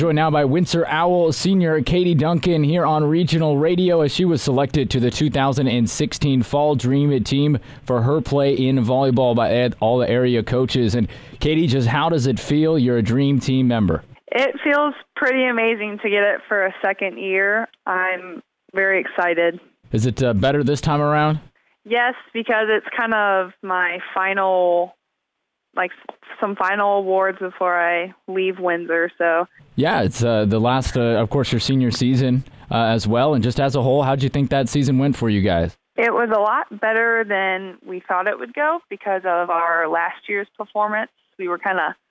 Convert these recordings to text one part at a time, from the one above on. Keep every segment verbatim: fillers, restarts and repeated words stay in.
Joined now by Windsor Owl senior Katie Duncan here on Regional Radio as she was selected to the two thousand sixteen Fall Dream Team for her play in volleyball by all the area coaches. And Katie, just how does it feel? You're a Dream Team member. It feels pretty amazing to get it for a second year. I'm very excited. Is it uh, better this time around? Yes, because it's kind of my final, like some final awards before I leave Windsor. So yeah, it's uh, the last, uh, of course, your senior season uh, as well. And just as a whole, how'd you think that season went for you guys? It was a lot better than we thought it would go because of our last year's performance. We were kind of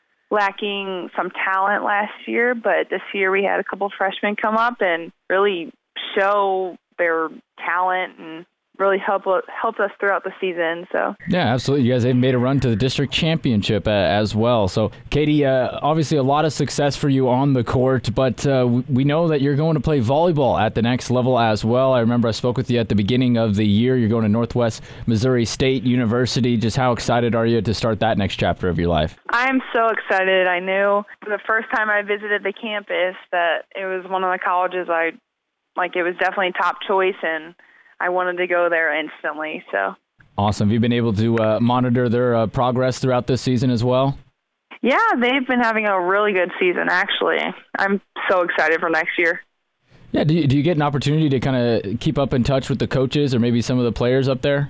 lacking some talent last year, but this year we had a couple freshmen come up and really show their talent and really help helped us throughout the season. So yeah, absolutely. You guys have made a run to the district championship uh, as well. So Katie, uh, obviously a lot of success for you on the court, but uh, we know that you're going to play volleyball at the next level as well. I remember I spoke with you at the beginning of the year. You're going to Northwest Missouri State University. Just how excited are you to start that next chapter of your life? I'm so excited. I knew the first time I visited the campus that it was one of the colleges I, like it was definitely top choice, and I wanted to go there instantly. So awesome. Have you been able to uh, monitor their uh, progress throughout this season as well? Yeah, they've been having a really good season, actually. I'm so excited for next year. Yeah, do you, do you get an opportunity to kind of keep up in touch with the coaches or maybe some of the players up there?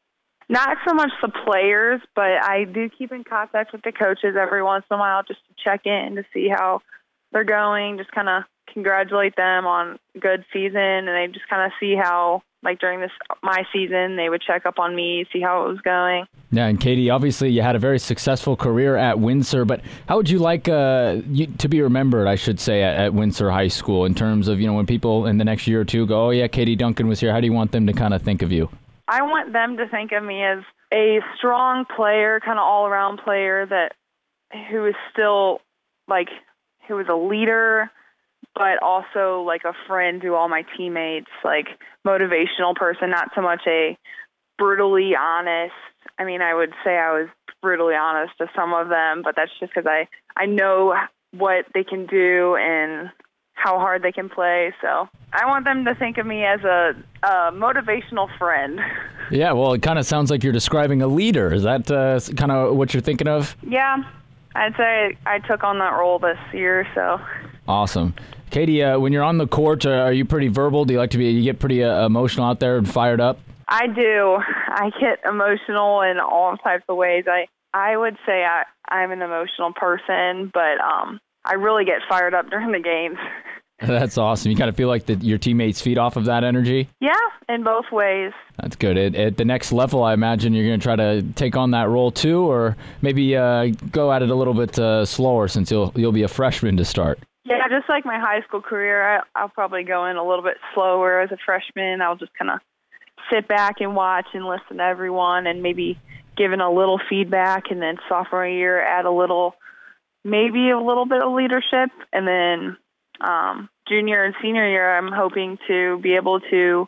Not so much the players, but I do keep in contact with the coaches every once in a while just to check in to see how they're going, just kind of congratulate them on a good season, and they just kind of see how, like during this my season, they would check up on me, see how it was going. Yeah, and Katie, obviously you had a very successful career at Windsor, but how would you like uh, you, to be remembered, I should say, at, at Windsor High School in terms of, you know, when people in the next year or two go, oh yeah, Katie Duncan was here, how do you want them to kind of think of you? I want them to think of me as a strong player, kind of all-around player that who is still, like, who is a leader, but also like a friend to all my teammates, like motivational person, not so much a brutally honest. I mean, I would say I was brutally honest to some of them, but that's just because I, I know what they can do and how hard they can play. So I want them to think of me as a, a motivational friend. Yeah, well, it kind of sounds like you're describing a leader. Is that uh, kind of what you're thinking of? Yeah, I'd say I took on that role this year, so. Awesome. Katie, uh, when you're on the court, uh, are you pretty verbal? Do you like to be, you get pretty uh, emotional out there and fired up? I do. I get emotional in all types of ways. I, I would say I, I'm an emotional person, but um, I really get fired up during the games. That's awesome. You kind of feel like the, your teammates feed off of that energy? Yeah, in both ways. That's good. At, at the next level, I imagine you're going to try to take on that role too, or maybe uh, go at it a little bit uh, slower since you'll you'll be a freshman to start. Yeah, just like my high school career, I, I'll probably go in a little bit slower as a freshman. I'll just kind of sit back and watch and listen to everyone and maybe give in a little feedback, and then sophomore year add a little, maybe a little bit of leadership, and then um, junior and senior year, I'm hoping to be able to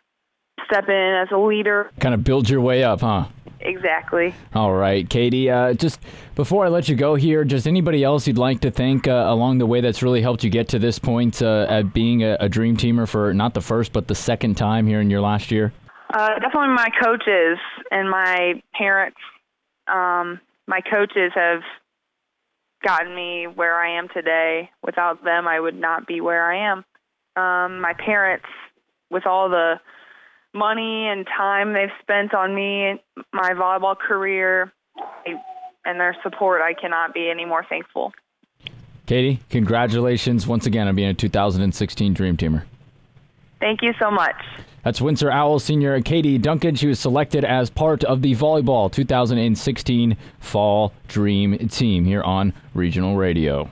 step in as a leader. Kind of build your way up, huh? Exactly. All right, Katie, uh, just before I let you go here, just anybody else you'd like to thank uh, along the way that's really helped you get to this point uh, at being a, a Dream Teamer for not the first but the second time here in your last year? Uh, definitely my coaches and my parents. Um, my coaches have gotten me where I am today. Without them, I would not be where I am. Um, my parents, with all the money and time they've spent on me, my volleyball career, and their support, I cannot be any more thankful. Katie, congratulations once again on being a two thousand sixteen Dream Teamer. Thank you so much. That's Windsor Owl senior Katie Duncan. She was selected as part of the volleyball two thousand sixteen Fall Dream Team here on Regional Radio.